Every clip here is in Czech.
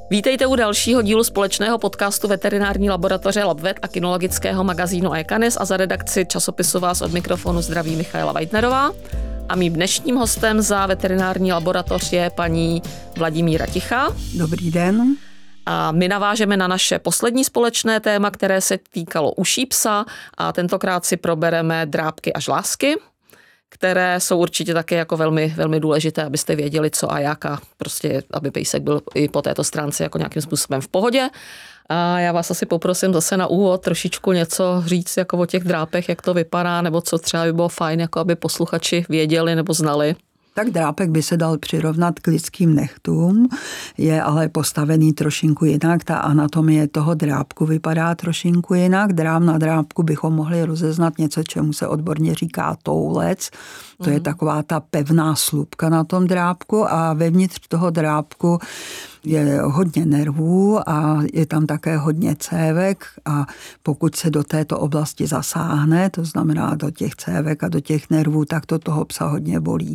Vítejte u dalšího dílu společného podcastu veterinární laboratoře LabVet a kynologického magazínu iCanis a za redakci časopisu vás od mikrofonu zdraví Michaela Weidnerová. A mým dnešním hostem za veterinární laboratoř je paní Vladimíra Tichá. Dobrý den. A my navážeme na naše poslední společné téma, které se týkalo uší psa a tentokrát si probereme drápky a žlázky, které jsou určitě také jako velmi, velmi důležité, abyste věděli co a jak a prostě, aby pejsek byl i po této stránce jako nějakým způsobem v pohodě. A já vás asi poprosím zase na úvod trošičku něco říct jako o těch drápech, jak to vypadá, nebo co třeba by bylo fajn, jako aby posluchači věděli nebo znali. Tak drápek by se dal přirovnat k lidským nechtům, je ale postavený trošinku jinak, ta anatomie toho drápku vypadá trošinku jinak. Drám na drápku bychom mohli rozeznat něco, čemu se odborně říká toulec. To je taková ta pevná slupka na tom drápku a vevnitř toho drápku je hodně nervů a je tam také hodně cévek a pokud se do této oblasti zasáhne, to znamená do těch cévek a do těch nervů, tak to toho psa hodně bolí.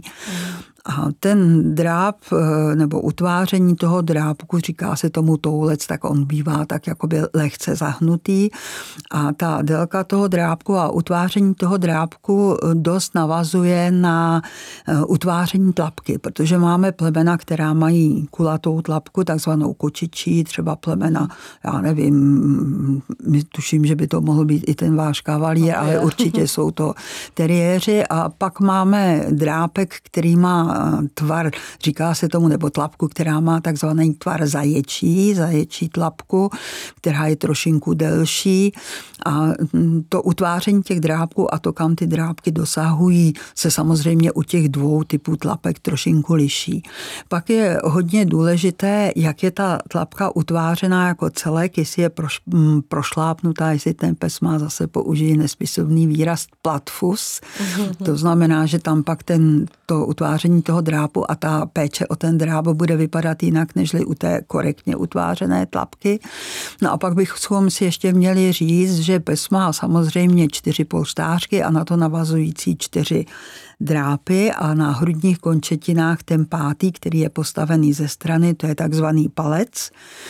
A ten dráp nebo utváření toho drápku, říká se tomu toulec, tak on bývá tak jakoby lehce zahnutý a ta délka toho drápku a utváření toho drápku dost navazuje na utváření tlapky, protože máme plemena, která mají kulatou tlapku, takzvanou kočičí, třeba plemena, já nevím, tuším, že by to mohl být i ten váš kavalír, ale určitě jsou to teriéři a pak máme drápek, který má tvar, říká se tomu, nebo tlapku, která má takzvaný tvar zaječí tlapku, která je trošinku delší a to utváření těch drápků a to, kam ty drápky dosahují, se samozřejmě u těch dvou typů tlapek trošinku liší. Pak je hodně důležité, jak je ta tlapka utvářená jako celek, jestli je prošlápnutá, jestli ten pes má, zase použije nespisovný výraz platfus. To znamená, že tam pak to utváření toho drápu a ta péče o ten dráp bude vypadat jinak, nežli u té korektně utvářené tlapky. No a pak bychom si ještě měli říct, že pes má samozřejmě 4 polštářky a na to navazující 4 drápy a na hrudních končetinách ten 5., který je postavený ze strany, to je takzvaný palec.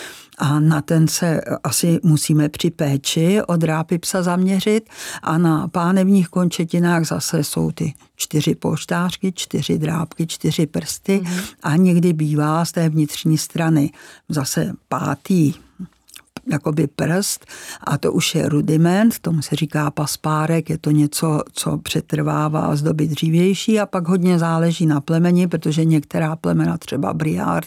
A na ten se asi musíme při péči o drápy psa zaměřit a na pánevních končetinách zase jsou ty 4 polštářky, 4 drápky, 4 prsty a někdy bývá z té vnitřní strany zase 5. jakoby prst a to už je rudiment, tomu se říká paspárek, je to něco, co přetrvává z doby dřívější a pak hodně záleží na plemeni, protože některá plemena, třeba Briard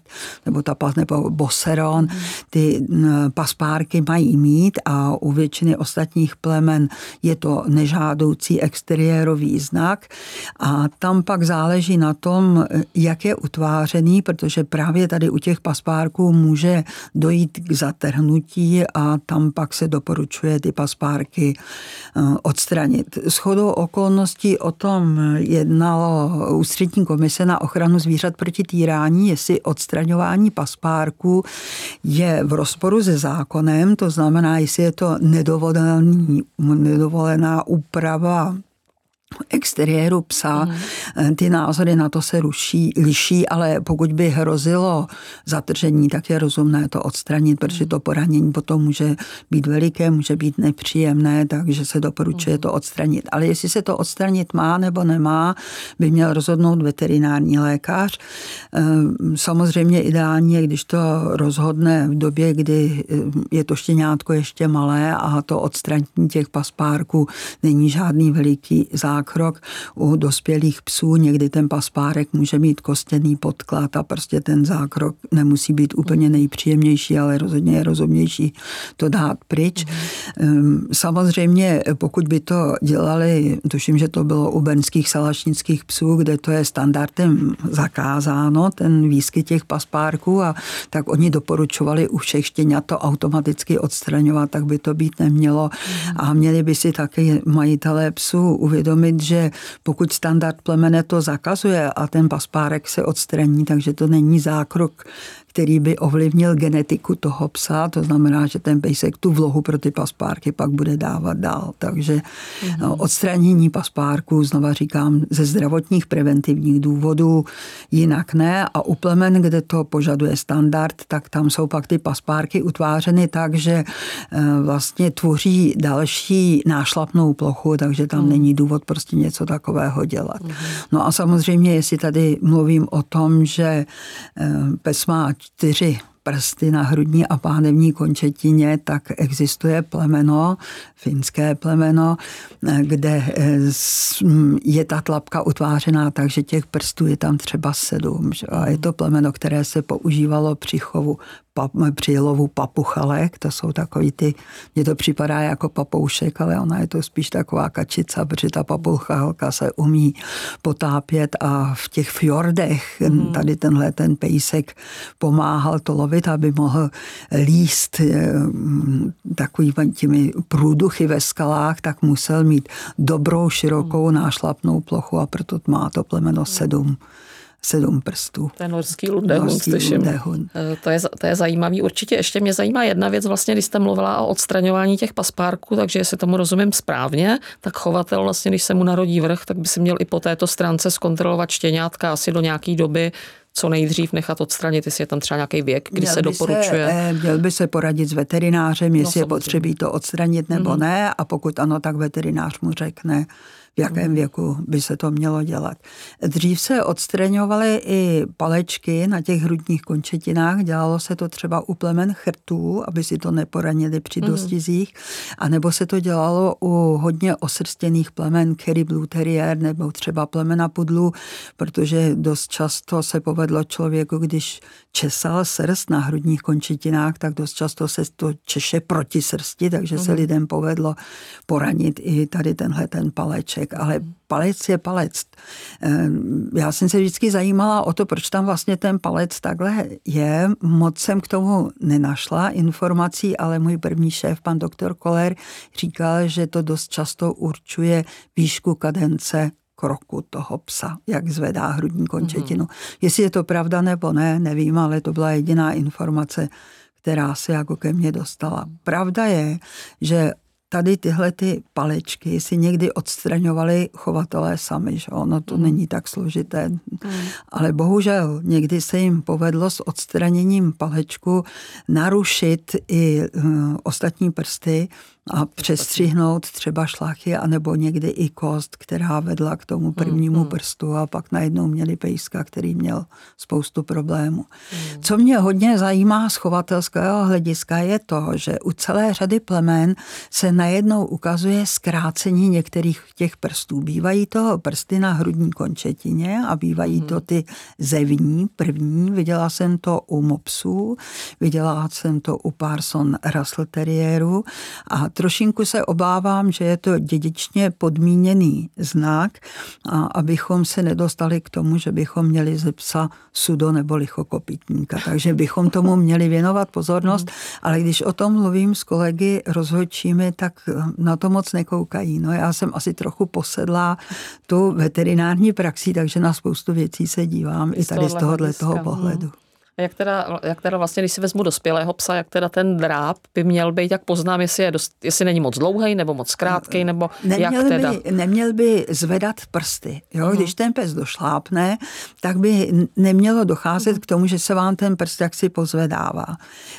nebo Bosseron, ty paspárky mají mít a u většiny ostatních plemen je to nežádoucí exteriérový znak a tam pak záleží na tom, jak je utvářený, protože právě tady u těch paspárků může dojít k zatrhnutí a tam pak se doporučuje ty paspárky odstranit. Shodou okolností o tom jednalo Ústřední komise na ochranu zvířat proti týrání, jestli odstraňování paspárků je v rozporu se zákonem, to znamená, jestli je to nedovolená úprava exteriéru psa, ty názory na to se liší, ale pokud by hrozilo zatržení, tak je rozumné to odstranit, protože to poranění potom může být veliké, může být nepříjemné, takže se doporučuje to odstranit. Ale jestli se to odstranit má nebo nemá, by měl rozhodnout veterinární lékař. Samozřejmě ideální je, když to rozhodne v době, kdy je to štěňátko ještě malé a to odstranění těch paspárků není žádný veliký zákrok. U dospělých psů někdy ten paspárek může mít kostěný podklad a prostě ten zákrok nemusí být úplně nejpříjemnější, ale rozhodně je rozumnější to dát pryč. Samozřejmě, pokud by to dělali, tuším, že to bylo u bernských salašnických psů, kde to je standardem zakázáno, ten výskyt těch paspárků a tak oni doporučovali u všech štěňat to automaticky odstraňovat, tak by to být nemělo a měli by si taky majitelé psů uvědomit, že pokud standard plemene to zakazuje a ten paspárek se odstraní, takže to není zákrok, který by ovlivnil genetiku toho psa, to znamená, že ten pejsek tu vlohu pro ty paspárky pak bude dávat dál. Takže odstranění paspárků, znova říkám, ze zdravotních preventivních důvodů, jinak ne. A u plemen, kde to požaduje standard, tak tam jsou pak ty paspárky utvářeny tak, že vlastně tvoří další nášlapnou plochu, takže tam není důvod prostě něco takového dělat. No a samozřejmě, jestli tady mluvím o tom, že pes má 4 prsty na hrudní a pánevní končetině, tak existuje plemeno, finské plemeno, kde je ta tlapka utvářená tak, že těch prstů je tam třeba 7. A je to plemeno, které se používalo při lovu papuchalek, to jsou takový mně to připadá jako papoušek, ale ona je to spíš taková kačica, protože ta papuchalka se umí potápět a v těch fjordech tady ten pejsek pomáhal to lovit, aby mohl líst takový těmi průduchy ve skalách, tak musel mít dobrou, širokou nášlapnou plochu a proto má to plemeno 7 prstů. To je norský lundehund, slyším. To je zajímavý. Určitě ještě mě zajímá jedna věc, vlastně, když jste mluvila o odstraňování těch paspárků, takže jestli tomu rozumím správně, tak chovatel vlastně, když se mu narodí vrch, tak by si měl i po této stránce zkontrolovat štěňátka asi do nějaký doby, co nejdřív nechat odstranit, jestli je tam třeba nějaký věk, kdy se doporučuje. Měl by se poradit s veterinářem, jestli je potřebí to odstranit nebo ne, a pokud ano, tak veterinář mu řekne, v jakém věku by se to mělo dělat. Dřív se odstraňovaly i palečky na těch hrudních končetinách, dělalo se to třeba u plemen chrtů, aby si to neporanili při dostizích, anebo se to dělalo u hodně osrstěných plemen, Kerry Blue Terrier nebo třeba plemena pudlů, protože dost často se povedlo člověku, když česal srst na hrudních končetinách, tak dost často se to češe proti srsti, takže se lidem povedlo poranit i tady ten paleček. Ale palec je palec. Já jsem se vždycky zajímala o to, proč tam vlastně ten palec takhle je. Moc jsem k tomu nenašla informací, ale můj první šéf, pan doktor Koller, říkal, že to dost často určuje výšku kadence kroku toho psa, jak zvedá hrudní končetinu. Jestli je to pravda nebo ne, nevím, ale to byla jediná informace, která se jako ke mně dostala. Pravda je, že tady tyhle ty palečky si někdy odstraňovali chovatelé sami, že ono to není tak složité. Ale bohužel někdy se jim povedlo s odstraněním palečku narušit i ostatní prsty a přestřihnout třeba šlachy, anebo někdy i kost, která vedla k tomu prvnímu prstu, a pak najednou měli pejska, který měl spoustu problémů. Co mě hodně zajímá z chovatelského hlediska je to, že u celé řady plemen se najednou ukazuje zkrácení některých těch prstů. Bývají to prsty na hrudní končetině a bývají to ty zevní, první. Viděla jsem to u mopsů, viděla jsem to u Parson Russell Terriéru a trošinku se obávám, že je to dědičně podmíněný znak, a abychom se nedostali k tomu, že bychom měli ze psa sudo nebo lichokopytníka. Takže bychom tomu měli věnovat pozornost, ale když o tom mluvím s kolegy rozhodčími, tak na to moc nekoukají. No, já jsem asi trochu posedlá tu veterinární praxí, takže na spoustu věcí se dívám i tady z tohoto pohledu. Jak teda vlastně, když si vezmu dospělého psa, jak teda ten dráp by měl být, jak poznám, jestli není moc dlouhý nebo moc krátkej, nebo Neměl by zvedat prsty. Jo? Když ten pes došlápne, tak by nemělo docházet k tomu, že se vám ten prst jaksi pozvedává.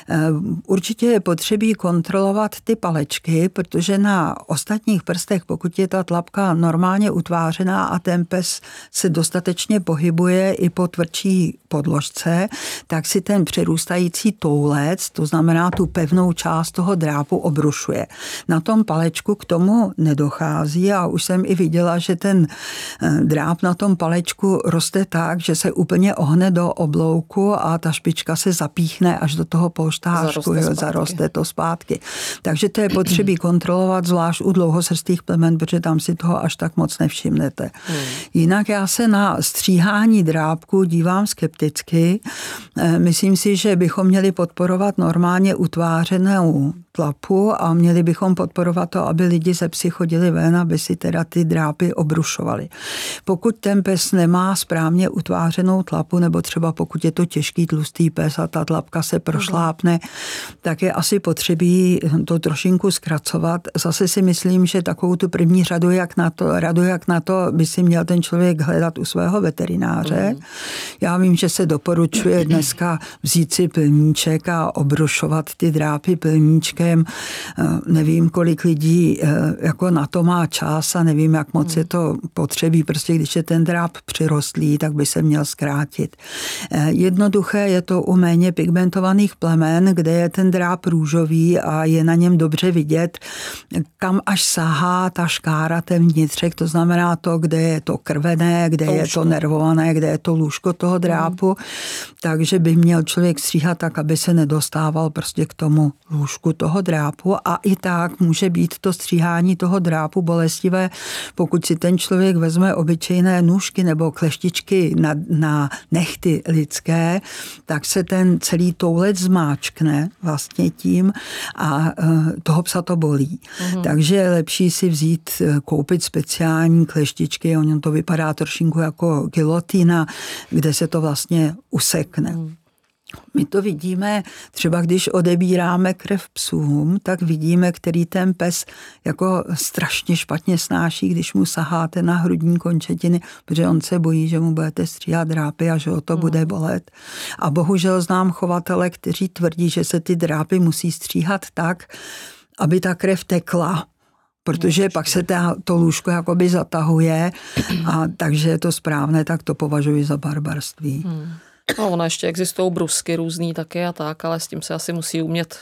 Určitě je potřebí kontrolovat ty palečky, protože na ostatních prstech, pokud je ta tlapka normálně utvářená a ten pes se dostatečně pohybuje i po tvrdší podložce, tak si ten přerůstající toulec, to znamená tu pevnou část toho drápu, obrušuje. Na tom palečku k tomu nedochází a už jsem i viděla, že ten dráp na tom palečku roste tak, že se úplně ohne do oblouku a ta špička se zapíchne až do toho polštářku, zaroste to zpátky. Takže to je potřebí kontrolovat, zvlášť u dlouhosrstých plemen, protože tam si toho až tak moc nevšimnete. Jinak já se na stříhání drápku dívám skepticky. Myslím si, že bychom měli podporovat normálně utvářenou tlapu a měli bychom podporovat to, aby lidi ze psy chodili ven, aby si teda ty drápy obrušovali. Pokud ten pes nemá správně utvářenou tlapu, nebo třeba pokud je to těžký tlustý pes a ta tlapka se prošlápne, tak je asi potřebí to trošinku zkracovat. Zase si myslím, že takovou tu první radu, jak na to by si měl ten člověk hledat u svého veterináře. Já vím, že se doporučuje dneska vzít si pilníček a obrušovat ty drápy pilníčkem. Nevím, kolik lidí jako na to má čas a nevím, jak moc je to potřebí. Prostě když je ten dráp přirostlý, tak by se měl zkrátit. Jednoduché je to u méně pigmentovaných plemen, kde je ten dráp růžový a je na něm dobře vidět, kam až sahá ta škára, ten vnitřek, to znamená to, kde je to krvené, kde je to nervované, kde je to lůžko toho drápu. Takže by měl člověk stříhat tak, aby se nedostával prostě k tomu lůžku toho drápu a i tak může být to stříhání toho drápu bolestivé, pokud si ten člověk vezme obyčejné nůžky nebo kleštičky na nehty lidské, tak se ten celý toulec zmáčkne vlastně tím a toho psa to bolí. Takže je lepší si koupit speciální kleštičky, ono to vypadá trošinku jako gilotína, kde se to vlastně usekne. My to vidíme, třeba když odebíráme krev psům, tak vidíme, který ten pes jako strašně špatně snáší, když mu saháte na hrudní končetiny, protože on se bojí, že mu budete stříhat drápy a že ho to bude bolet. A bohužel znám chovatele, kteří tvrdí, že se ty drápy musí stříhat tak, aby ta krev tekla, protože pak se to lůžko jakoby zatahuje a takže je to správné, tak to považuji za barbarství. No, ono ještě existují brusky různý taky a tak, ale s tím se asi musí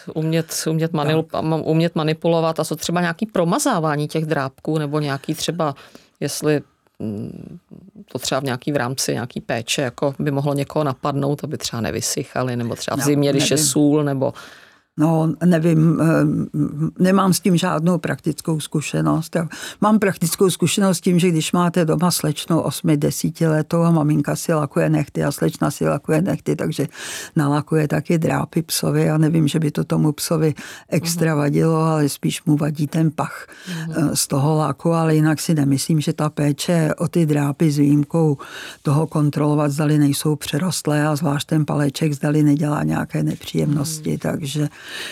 umět manipulovat. A co třeba nějaký promazávání těch drápků, nebo nějaký třeba, jestli to třeba v rámci nějaký péče, jako by mohlo někoho napadnout, aby třeba nevysychali, nebo třeba v zimě, když je sůl, nebo... No, nevím, nemám s tím žádnou praktickou zkušenost. Mám praktickou zkušenost s tím, že když máte doma slečnou 8-10 letou a maminka si lakuje nehty a slečna si lakuje nehty, takže nalakuje taky drápy psovi a nevím, že by to tomu psovi extra vadilo, ale spíš mu vadí ten pach z toho laku, ale jinak si nemyslím, že ta péče o ty drápy s výjimkou toho kontrolovat, zdali nejsou přerostlé a zvlášť ten paleček zdali nedělá nějaké nepříjemnosti, takže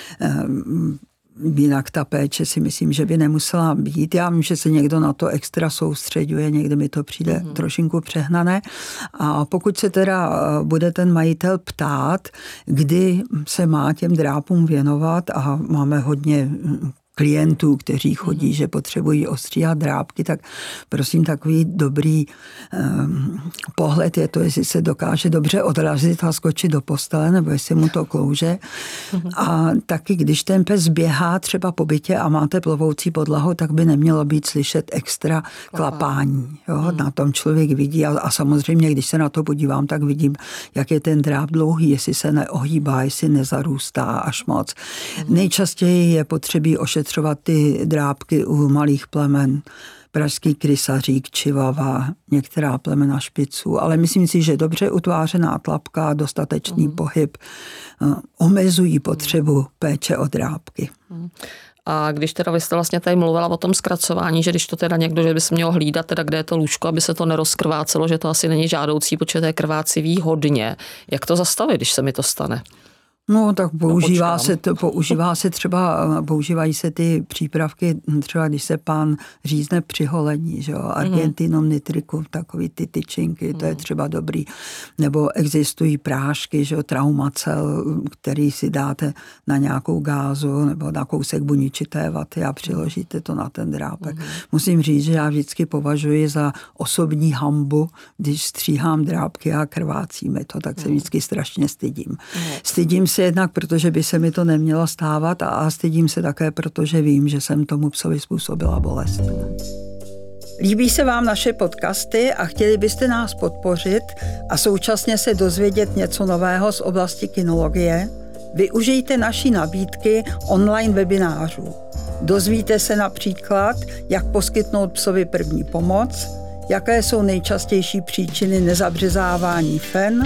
jinak ta péče si myslím, že by nemusela být. Já vím, že se někdo na to extra soustředuje, někdy mi to přijde trošinku přehnané. A pokud se teda bude ten majitel ptát, kdy se má těm drápům věnovat a máme hodně klientů, kteří chodí, že potřebují ostříhat drápky, tak prosím takový dobrý pohled je to, jestli se dokáže dobře odrazit a skočit do postele, nebo jestli mu to klouže. A taky, když ten pes běhá třeba po bytě a máte plovoucí podlahu, tak by nemělo být slyšet extra klapání. Jo? Na tom člověk vidí a samozřejmě, když se na to podívám, tak vidím, jak je ten dráp dlouhý, jestli se neohýbá, jestli nezarůstá až moc. Nejčastěji je potřebí ošetřovat ty drápky u malých plemen. Pražský krysařík, čivava, některá plemena špiců, ale myslím si, že dobře utvářená tlapka, dostatečný pohyb omezují potřebu péče o drápky. A když teda vy jste vlastně tady mluvila o tom zkracování, že když to teda někdo, že by se mělo hlídat, teda kde je to lůžko, aby se to nerozkrvácelo, že to asi není žádoucí, protože to je krvácivý hodně. Jak to zastavit, když se mi to stane? No, tak používají se ty přípravky, třeba když se pán řízne při holení, že jo, Argentinum nitricum, takový ty tyčinky, to je třeba dobrý. Nebo existují prášky, že jo, Traumacel, který si dáte na nějakou gázu nebo na kousek buničité vaty a přiložíte to na ten drápek. Musím říct, že já vždycky považuji za osobní hanbu, když stříhám drápky a krvácí mi to, tak se vždycky strašně stydím. Stydím se jednak, protože by se mi to nemělo stávat a stydím se také, protože vím, že jsem tomu psovi způsobila bolest. Líbí se vám naše podcasty a chtěli byste nás podpořit a současně se dozvědět něco nového z oblasti kynologie? Využijte naší nabídky online webinářů. Dozvíte se například, jak poskytnout psovi první pomoc, jaké jsou nejčastější příčiny nezabřezávání fen,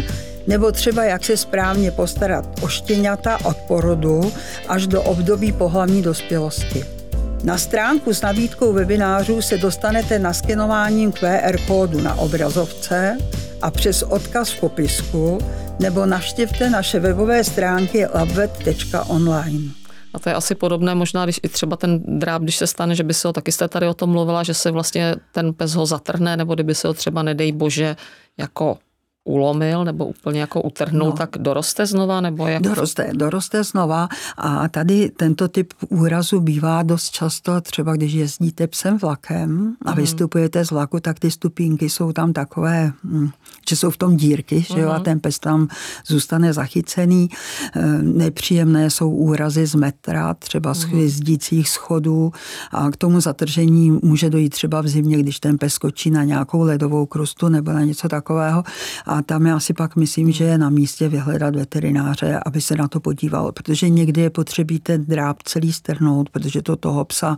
nebo třeba jak se správně postarat o štěňata od porodu až do období pohlavní dospělosti. Na stránku s nabídkou webinářů se dostanete naskenováním QR kódu na obrazovce a přes odkaz v popisku, nebo navštivte naše webové stránky labvet.online. A to je asi podobné možná, když i třeba ten dráp, když se stane, že by se ho, taky jste tady o tom mluvila, že se vlastně ten pes ho zatrhne, nebo kdyby se ho třeba, nedej bože, jako ulomil nebo úplně jako utrhnul, tak doroste znova? Nebo jak? Doroste znova a tady tento typ úrazu bývá dost často, třeba když jezdíte psem vlakem a vystupujete z vlaku, tak ty stupínky jsou tam takové, že jsou v tom dírky, že jo, a ten pes tam zůstane zachycený. Nepříjemné jsou úrazy z metra, třeba z jezdících schodů a k tomu zatržení může dojít třeba v zimě, když ten pes skočí na nějakou ledovou krustu nebo na něco takového. A tam já si pak myslím, že je na místě vyhledat veterináře, aby se na to podíval, protože někdy je potřebí ten dráp celý strhnout, protože to toho psa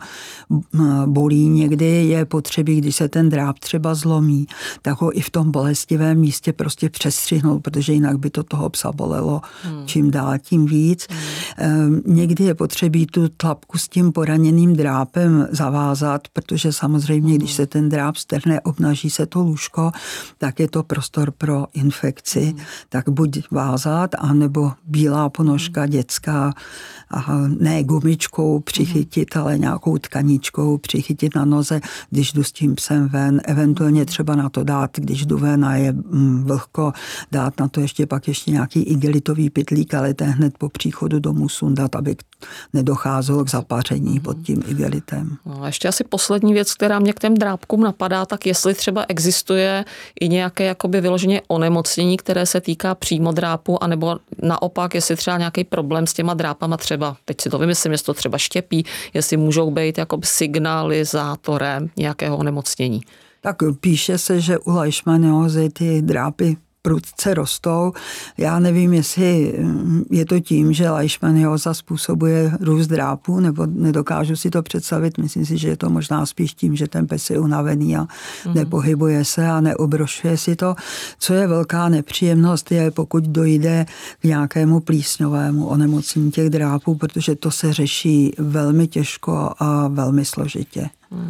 bolí. Někdy je potřebí, když se ten dráp třeba zlomí, tak ho i v tom bolestivém místě prostě přestřihnout, protože jinak by to toho psa bolelo čím dál tím víc. Někdy je potřebí tu tlapku s tím poraněným drápem zavázat, protože samozřejmě, když se ten dráp strhne, obnaží se to lůžko, tak je to prostor pro infekci, tak buď vázat, anebo bílá ponožka dětská, a ne gumičkou přichytit, ale nějakou tkaničkou přichytit na noze, když jdu s tím psem ven, eventuálně třeba na to dát, když jdu ven a je vlhko, dát na to ještě nějaký igelitový pytlík, ale ten hned po příchodu domů sundat, aby nedocházelo k zapaření pod tím igelitem. No, ještě asi poslední věc, která mě k těm drápkům napadá, tak jestli třeba existuje i nějaké jakoby vyloženě onemocnění, které se týká přímo drápu, anebo naopak, jestli třeba nějaký problém s těma drápama třeba, teď si to vymyslím, jestli to třeba štěpí, jestli můžou být jako signalizátorem nějakého onemocnění. Tak píše se, že u leishmaniózy ty drápy prudce rostou. Já nevím, jestli je to tím, že leishmanióza způsobuje růst drápů, nebo nedokážu si to představit. Myslím si, že je to možná spíš tím, že ten pes je unavený a nepohybuje se a neobrošuje si to. Co je velká nepříjemnost, je pokud dojde k nějakému plísňovému onemocnění těch drápů, protože to se řeší velmi těžko a velmi složitě.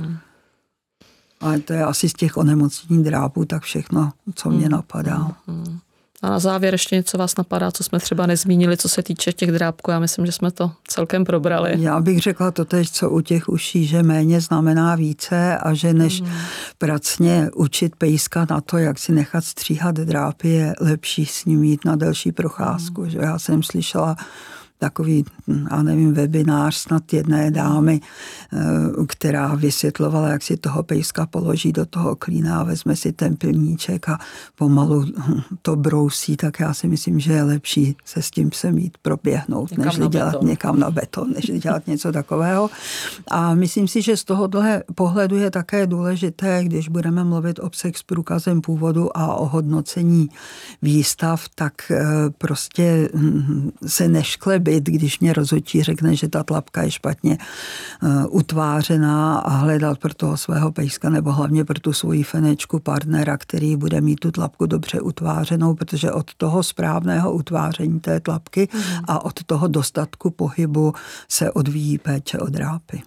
Ale to je asi z těch onemocnění drápů tak všechno, co mě napadá. A na závěr ještě něco vás napadá, co jsme třeba nezmínili, co se týče těch drápků. Já myslím, že jsme to celkem probrali. Já bych řekla totéž, co u těch uší, že méně znamená více a že než pracně učit pejska na to, jak si nechat stříhat drápy, je lepší s ním jít na delší procházku. Že já jsem slyšela takový, já nevím, webinář snad jedné dámy, která vysvětlovala, jak si toho pejska položí do toho klína a vezme si ten pilníček a pomalu to brousí, tak já si myslím, že je lepší se s tím psem jít proběhnout, než dělat někam na beton, než dělat něco takového. A myslím si, že z tohohle pohledu je také důležité, když budeme mluvit o psech s průkazem původu a o hodnocení výstav, tak prostě se nešklebit, když mě rozhodčí řekne, že ta tlapka je špatně utvářená a hledat pro toho svého pejska nebo hlavně pro tu svoji fenečku partnera, který bude mít tu tlapku dobře utvářenou, protože od toho správného utváření té tlapky a od toho dostatku pohybu se odvíjí péče o drápy.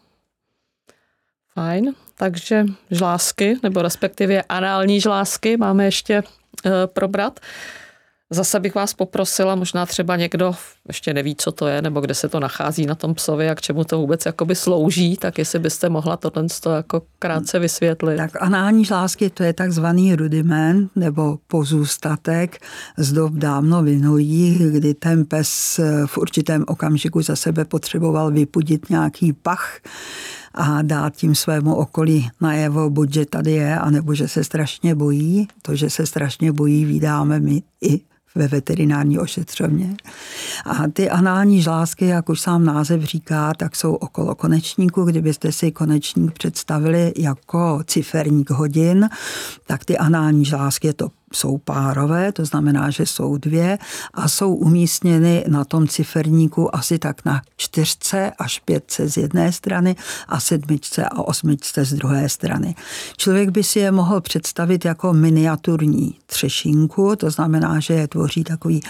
Fajn, takže žlázky, nebo respektive anální žlázky máme ještě probrat. Zase bych vás poprosila, možná třeba někdo ještě neví, co to je, nebo kde se to nachází na tom psovi a k čemu to vůbec jakoby slouží, tak jestli byste mohla tohle jako krátce vysvětlit. Tak anální žlázky, to je takzvaný rudiment nebo pozůstatek z dob dávno minulých, kdy ten pes v určitém okamžiku za sebe potřeboval vypudit nějaký pach a dát tím svému okolí najevo, buď že tady je, anebo že se strašně bojí. To, že se strašně bojí, vídáme my i ve veterinární ošetřovně. A ty anální žlázky, jak už sám název říká, tak jsou okolo konečníku. Kdybyste si konečník představili jako ciferník hodin, tak ty anální žlázky je to jsou párové, to znamená, že jsou 2 a jsou umístěny na tom ciferníku asi tak na 4 až 5 z jedné strany a 7 a 8 z druhé strany. Člověk by si je mohl představit jako miniaturní třešinku, to znamená, že je tvoří takový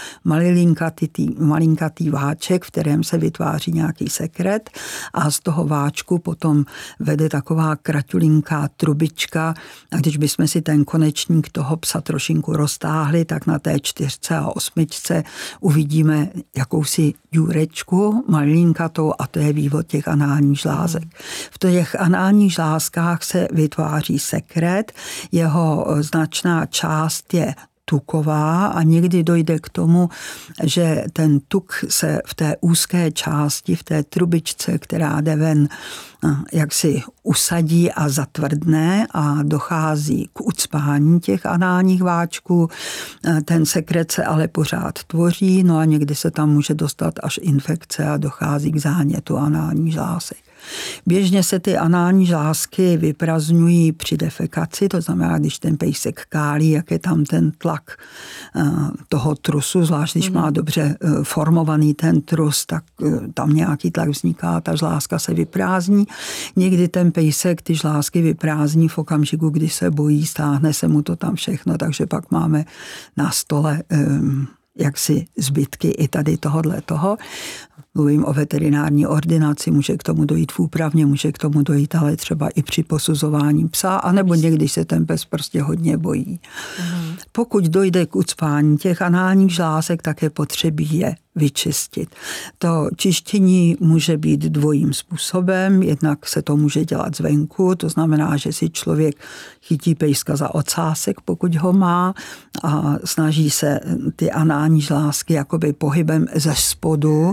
malinkatý váček, v kterém se vytváří nějaký sekret a z toho váčku potom vede taková kratulinká trubička a když bychom si ten konečník toho psa trošinku roztáhli, tak na té 4 a 8 uvidíme jakousi důrečku malinkatou a to je vývod těch análních žlázek. V těch análních žlázkách se vytváří sekret, jeho značná část je tuková a někdy dojde k tomu, že ten tuk se v té úzké části, v té trubičce, která jde ven, jak si usadí a zatvrdne a dochází k ucpání těch análních váčků. Ten sekret se ale pořád tvoří, no a někdy se tam může dostat až infekce a dochází k zánětu análních žlázek. Běžně se ty anální žlázky vyprazňují při defekaci, to znamená, když ten pejsek kálí, jak je tam ten tlak toho trusu, zvlášť když má dobře formovaný ten trus, tak tam nějaký tlak vzniká, ta žlázka se vyprázdní. Někdy ten pejsek ty žlázky vyprázdní v okamžiku, kdy se bojí, stáhne se mu to tam všechno, takže pak máme na stole jaksi zbytky i tady toho. Mluvím o veterinární ordinaci, může k tomu dojít v úpravně, může k tomu dojít ale třeba i při posuzování psa, anebo někdy se ten pes prostě hodně bojí. Pokud dojde k ucpání těch análních žlázek, tak je potřebí je vyčistit. To čištění může být dvojím způsobem, jednak se to může dělat zvenku, to znamená, že si člověk chytí pejska za ocásek, pokud ho má a snaží se ty anální žlázky jakoby pohybem ze spodu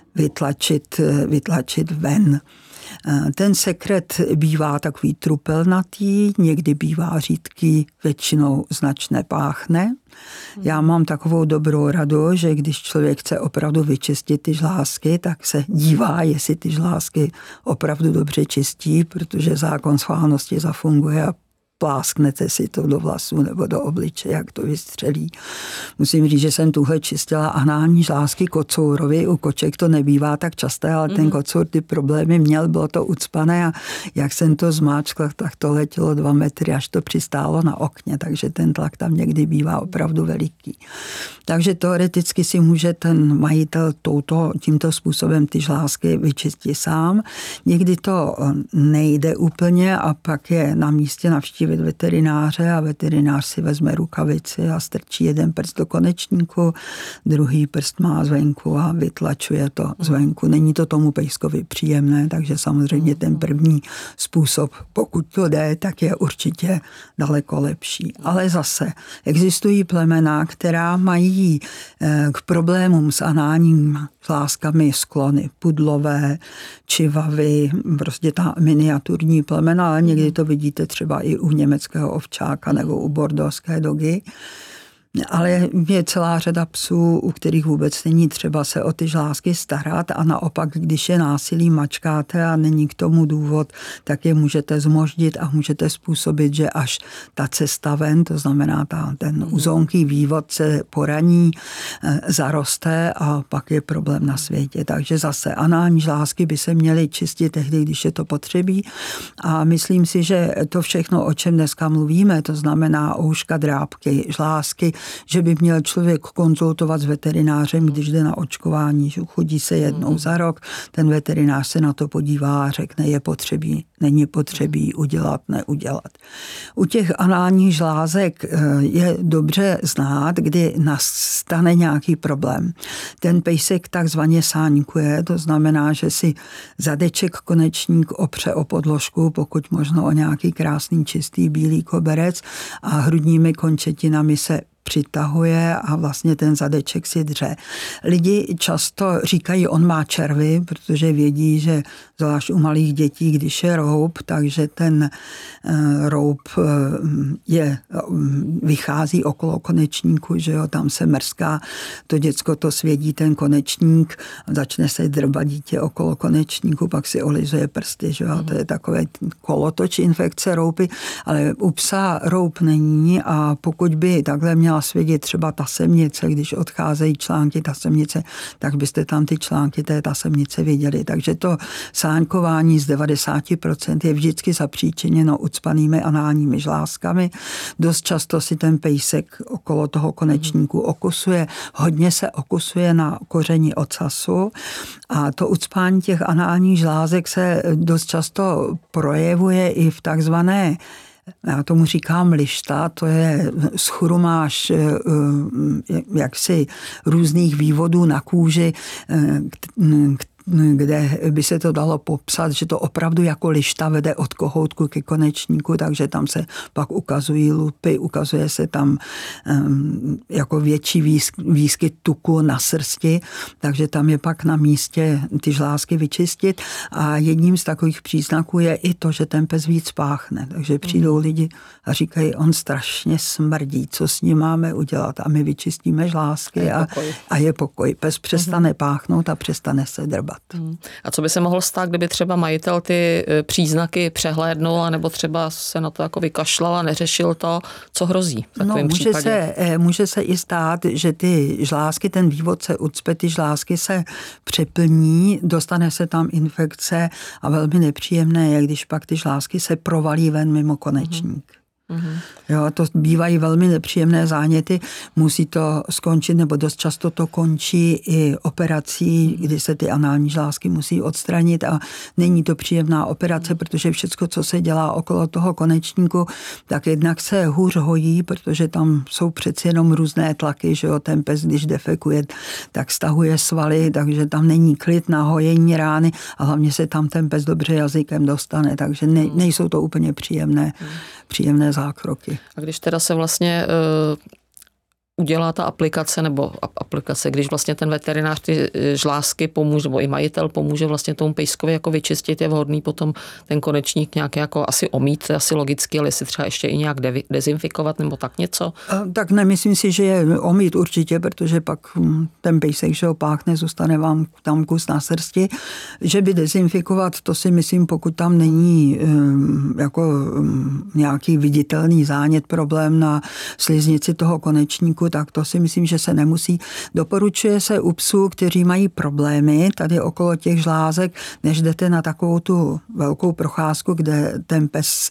vytlačit ven. Ten sekret bývá takový trupelnatý, někdy bývá řídký, většinou značně páchne. Já mám takovou dobrou radu, že když člověk chce opravdu vyčistit ty žlázky, tak se dívá, jestli ty žlázky opravdu dobře čistí, protože zákon schválnosti zafunguje a plásknete si to do vlasů nebo do obličeje, jak to vystřelí. Musím říct, že jsem tuhle čistila anální žlázky kocourovi. U koček to nebývá tak časté, ale ten kocour ty problémy měl, bylo to ucpané a jak jsem to zmáčkla, tak to letělo 2 metry, až to přistálo na okně, takže ten tlak tam někdy bývá opravdu veliký. Takže teoreticky si může ten majitel tímto způsobem ty žlázky vyčistit sám. Někdy to nejde úplně a pak je na místě navštívit veterináře a veterinář si vezme rukavici a strčí jeden prst do konečníku, druhý prst má zvenku a vytlačuje to zvenku. Není to tomu pejskovi příjemné, takže samozřejmě ten první způsob, pokud to jde, tak je určitě daleko lepší. Ale zase existují plemena, která mají k problémům s análními žlázkami sklony pudlové, čivavy, prostě ta miniaturní plemena, ale někdy to vidíte třeba i u německého ovčáka nebo u bordovské dogy. Ale je celá řada psů, u kterých vůbec není třeba se o ty žlázky starat a naopak, když je násilí mačkáte a není k tomu důvod, tak je můžete zmoždit a můžete způsobit, že až ta cesta ven, to znamená ten uzonký vývod se poraní, zaroste a pak je problém na světě. Takže zase anální žlázky by se měly čistit tehdy, když je to potřebí a myslím si, že to všechno, o čem dneska mluvíme, to znamená ouška, drápky, žlázky, že by měl člověk konzultovat s veterinářem, když jde na očkování, že chodí se jednou za rok, ten veterinář se na to podívá a řekne, je potřebí, není potřebí, udělat, neudělat. U těch análních žlázek je dobře znát, kdy nastane nějaký problém. Ten pejsek takzvaně sáňkuje, to znamená, že si zadeček konečník opře o podložku, pokud možno o nějaký krásný čistý bílý koberec a hrudními končetinami se přitahuje a vlastně ten zadeček si dře. Lidi často říkají, on má červy, protože vědí, že zvlášť u malých dětí, když je roub, takže ten roub vychází okolo konečníku, že jo, tam se mrská, to děcko to svědí ten konečník, začne se drbat dítě okolo konečníku, pak si olizuje prsty, že jo, to je takové kolotoč infekce roupy, ale u psa roub není a pokud by takhle měla svědět třeba tasemnice, když odcházejí články tasemnice, tak byste tam ty články té tasemnice viděli. Takže to sáňkování z 90% je vždycky zapříčiněno ucpanými análními žlázkami. Dost často si ten pejsek okolo toho konečníku okusuje. Hodně se okusuje na koření ocasu a to ucpání těch análních žlázek se dost často projevuje i v takzvané, já tomu říkám lišta, to je schrumáž jaksi různých vývodů na kůži, kde by se to dalo popsat, že to opravdu jako lišta vede od kohoutku ke konečníku, takže tam se pak ukazují lupy, ukazuje se tam jako větší výskyt tuku na srsti, takže tam je pak na místě ty žlázky vyčistit a jedním z takových příznaků je i to, že ten pes víc páchne, takže přijdou lidi a říkají, on strašně smrdí, co s ním máme udělat a my vyčistíme žlázky a je pokoj. Pes přestane páchnout a přestane se drbat. A co by se mohlo stát, kdyby třeba majitel ty příznaky přehlédnul, anebo třeba se na to jako vykašlal a neřešil to, co hrozí v takovém případě? Může se i stát, že ty žlázky, ten vývod se ucpe, ty žlázky se přeplní, dostane se tam infekce a velmi nepříjemné je, když pak ty žlázky se provalí ven mimo konečník. Jo, to bývají velmi nepříjemné záněty, musí to skončit, nebo dost často to končí i operací, kdy se ty anální žlázky musí odstranit a není to příjemná operace, protože všechno, co se dělá okolo toho konečníku, tak jednak se hůř hojí, protože tam jsou přeci jenom různé tlaky, že jo, ten pes, když defekuje, tak stahuje svaly, takže tam není klid na hojení rány a hlavně se tam ten pes dobře jazykem dostane, takže nejsou to úplně příjemné zákroky. A když teda se vlastně udělá ta aplikace, když vlastně ten veterinář ty žlázky pomůže, nebo i majitel pomůže vlastně tomu pejskovi jako vyčistit, je vhodný potom ten konečník nějak jako asi omít, asi logicky, ale jestli třeba ještě i nějak dezinfikovat nebo tak něco? Tak nemyslím si, že je omít určitě, protože pak ten pejsek, že ho páchne, zůstane vám tam kus na srsti. Že by dezinfikovat, to si myslím, pokud tam není jako nějaký viditelný zánět, problém na sliznici toho konečníku, tak to si myslím, že se nemusí. Doporučuje se u psů, kteří mají problémy tady okolo těch žlázek, než jdete na takovou tu velkou procházku, kde ten pes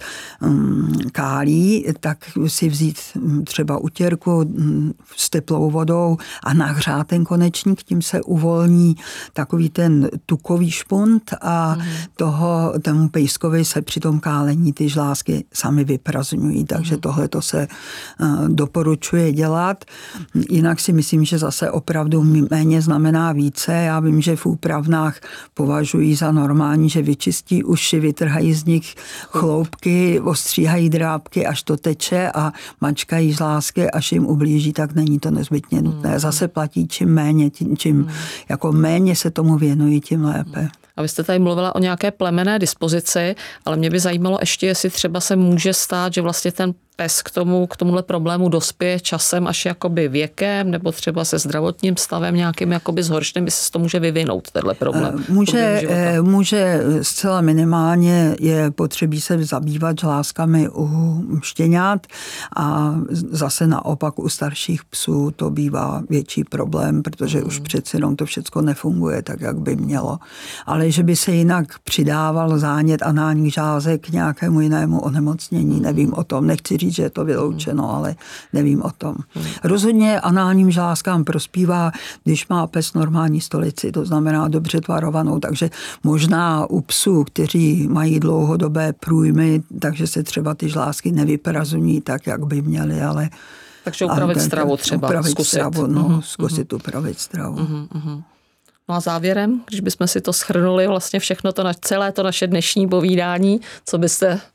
kálí, tak si vzít třeba utěrku s teplou vodou a nahřát ten konečník, tím se uvolní takový ten tukový špunt a tomu pejskovi se při tom kálení ty žlázky sami vyprazňují, takže tohle to se doporučuje dělat. Jinak si myslím, že zase opravdu méně znamená více. Já vím, že v úpravnách považují za normální, že vyčistí uši, vytrhají z nich chloupky, ostříhají drápky, až to teče a mačkají žlázky, až jim ublíží, tak není to nezbytně nutné. Zase platí čím méně, čím jako méně se tomu věnují, tím lépe. A vy jste tady mluvila o nějaké plemenné dispozici, ale mě by zajímalo ještě, jestli třeba se může stát, že vlastně ten pes k tomuhle problému dospěje časem až jakoby věkem, nebo třeba se zdravotním stavem nějakým jakoby zhoršeným, jestli se to může vyvinout, tenhle problém. Může zcela minimálně, je potřebí se zabývat žlázkami u štěňat a zase naopak u starších psů to bývá větší problém, protože už přeci jenom to všechno nefunguje tak, jak by mělo. Ale že by se jinak přidával zánět análních žlázek k nějakému jinému onemocnění, nevím o tom, nechci říct, že je to vyloučeno, ale nevím o tom. Rozhodně análním žlázkám prospívá, když má pes normální stolici, to znamená dobře tvarovanou, takže možná u psů, kteří mají dlouhodobé průjmy, takže se třeba ty žlázky nevyprazují tak, jak by měly, ale takže upravit stravu třeba, zkusit upravit stravu. No a závěrem, když bychom si to shrnuli, vlastně všechno to, celé to naše dnešní povídání, co byste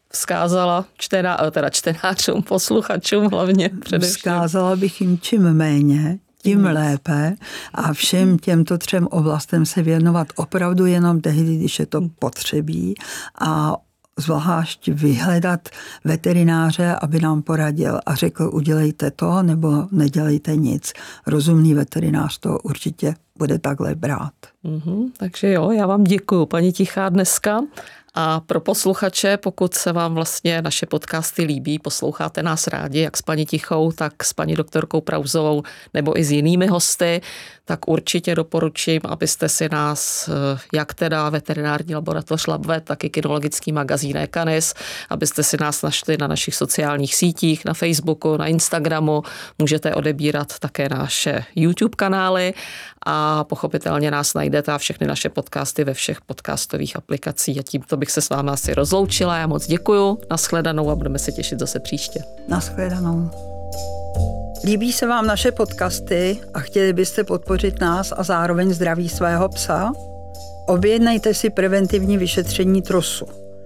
vzkázala čtenářům, posluchačům hlavně především? Vzkázala bych jim čím méně, tím lépe a všem těmto 3 oblastem se věnovat opravdu jenom tehdy, když je to potřebí a zvlášť vyhledat veterináře, aby nám poradil a řekl, udělejte to nebo nedělejte nic. Rozumný veterinář to určitě bude takhle brát. Takže jo, já vám děkuju, paní Tichá, dneska. A pro posluchače, pokud se vám vlastně naše podcasty líbí, posloucháte nás rádi, jak s paní Tichou, tak s paní doktorkou Prausovou nebo i s jinými hosty, tak určitě doporučím, abyste si nás, jak teda veterinární laboratoř LabVet, tak i kynologický magazín eCanis, abyste si nás našli na našich sociálních sítích, na Facebooku, na Instagramu, můžete odebírat také naše YouTube kanály a pochopitelně nás najdete a všechny naše podcasty ve všech podcastových aplikacích. A tímto bych se s vámi asi rozloučila. Já moc děkuju, nashledanou a budeme se těšit zase příště. Nashledanou. Líbí se vám naše podcasty a chtěli byste podpořit nás a zároveň zdraví svého psa? Objednejte si preventivní vyšetření trosu.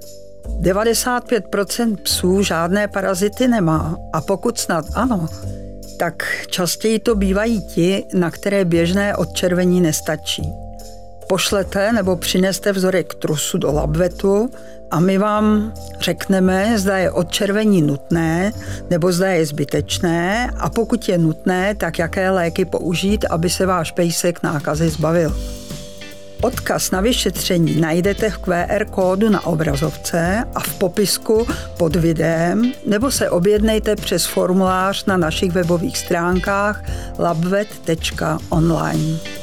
95% psů žádné parazity nemá a pokud snad ano, tak častěji to bývají ti, na které běžné odčervení nestačí. Pošlete nebo přineste vzorek trusu do LabVetu a my vám řekneme, zda je odčervení nutné nebo zda je zbytečné a pokud je nutné, tak jaké léky použít, aby se váš pejsek nákazy zbavil. Odkaz na vyšetření najdete v QR kódu na obrazovce a v popisku pod videem nebo se objednejte přes formulář na našich webových stránkách labvet.online.